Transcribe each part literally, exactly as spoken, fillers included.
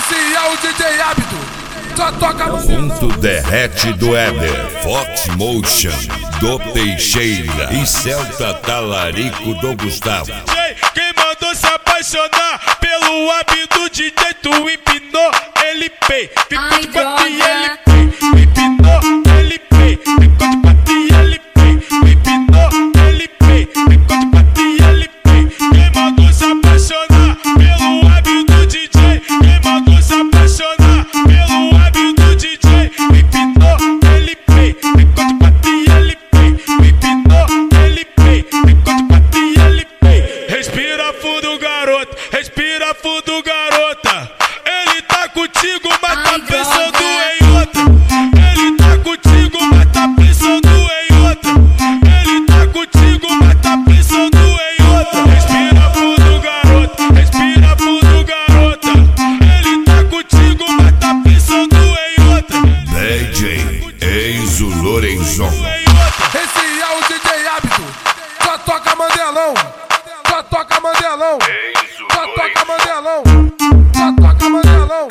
Esse é o D J Hábito, só toca no Fundo derrete do Éder, Fox Motion do Teixeira e Celta Talarico do Gustavo. Quem mandou se apaixonar pelo hábito do D J, tu empinou, ele pei, ficou de quatro e ele pei, empinou, ele pei, ficou de quatro e ele pei, empinou, ele pei, ficou de quatro e ele pei. Quem mandou se apaixonar pelo hábito do D J, quem mandou se apaixonar pelo hábito do D J, empinou, ele pei, ficou de quatro e ele pei, empinou, ele pei, ficou de quatro e ele pei. Respira fundo, garoto, respira fundo, garota. Ele tá contigo, mas tá pensando em outra. Ele tá contigo, mas tá pensando em outra. Ele tá contigo, mas tá pensando em outra. Respira fundo, garoto, respira fundo, garota. Ele tá contigo, mas tá pensando em outra. D J Enzo Lorenzon. Esse é o D J Hábito, só toca Mandelão, só toca Mandelão, só toca Mandelão, só toca Mandelão.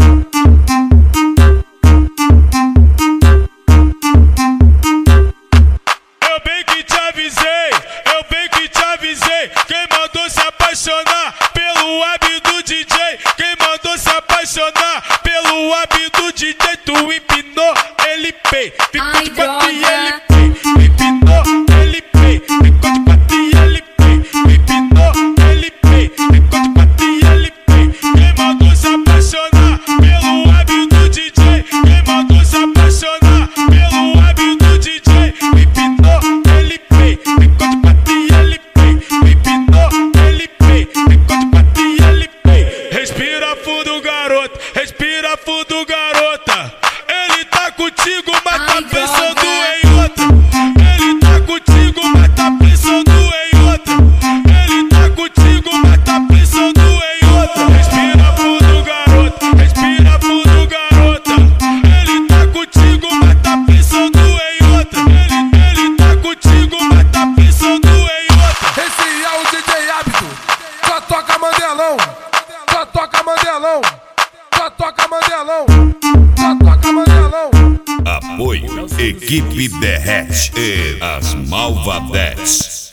Eu bem que te avisei, eu bem que te avisei. Quem mandou se apaixonar pelo hábito do D J, quem mandou se apaixonar pelo hábito do D J, tu empinou, ele pei, ficou de quatro e ele pei, empinou, ele pei, ficou de quatro e ele pei, empinou, ele pei, ficou de quatro e ele pei. Quem mandou se apaixonar pelo hábito do D J, quem mandou se apaixonar pelo hábito do D J, empinou, ele pei, ficou de quatro e ele pei, empinou, ele pei, ficou de quatro e ele pei. Respira fundo, garoto, respira fundo, garota. Ele tá contigo, mas tá pensando em outra. Ele tá contigo, mas tá pensando em outra. Ele tá contigo, mas tá pensando em outra. Respira fundo, garoto, respira fundo, garota. Ele tá contigo, mas tá pensando em outra. Ele, ele tá contigo, mas tá pensando em outra. Esse é o D J Hábito, só toca Mandelão, só toca Mandelão, só toca Mandelão, só toca Mandelão. Apoio Equipe Derrete e as Malvadetes.